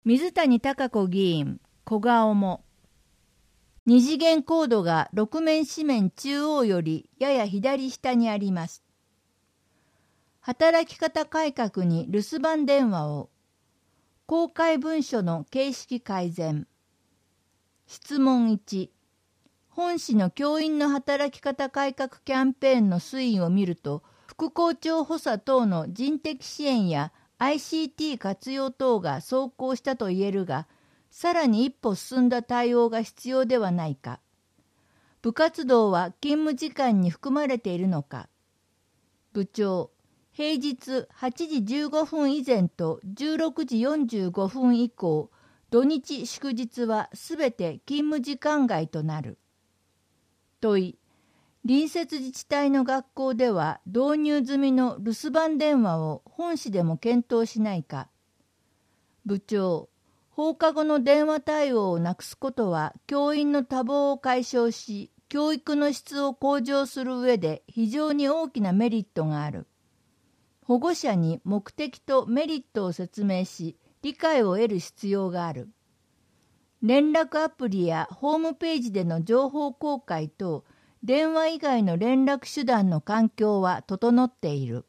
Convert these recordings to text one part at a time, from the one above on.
水谷貴子議員、小顔も。二次元コードが6面紙面中央よりやや左下にあります。働き方改革に留守番電話を。公開文書の形式改善。質問1。本市の教員の働き方改革キャンペーンの推移を見ると、副校長補佐等の人的支援やICT 活用等が奏功したと言えるが、さらに一歩進んだ対応が必要ではないか。部活動は勤務時間に含まれているのか。部長、平日8時15分以前と16時45分以降、土日祝日はすべて勤務時間外となる。問い、隣接自治体の学校では導入済みの留守番電話を本市でも検討しないか。部長、放課後の電話対応をなくすことは教員の多忙を解消し、教育の質を向上する上で非常に大きなメリットがある。保護者に目的とメリットを説明し、理解を得る必要がある。連絡アプリやホームページでの情報公開と電話以外の連絡手段の環境は整っている。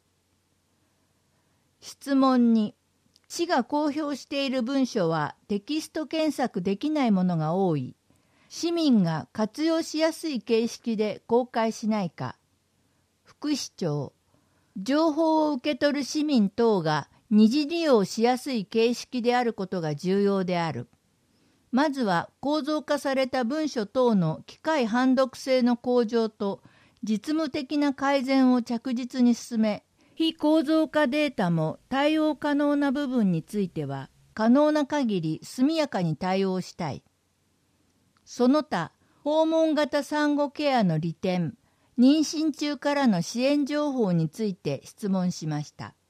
質問に、市が公表している文書はテキスト検索できないものが多い。市民が活用しやすい形式で公開しないか。副市長、情報を受け取る市民等が二次利用しやすい形式であることが重要である。まずは構造化された文書等の機械判読性の向上と実務的な改善を着実に進め、非構造化データも対応可能な部分については可能な限り速やかに対応したい。その他、訪問型産後ケアの利点、妊娠中からの支援情報について質問しました。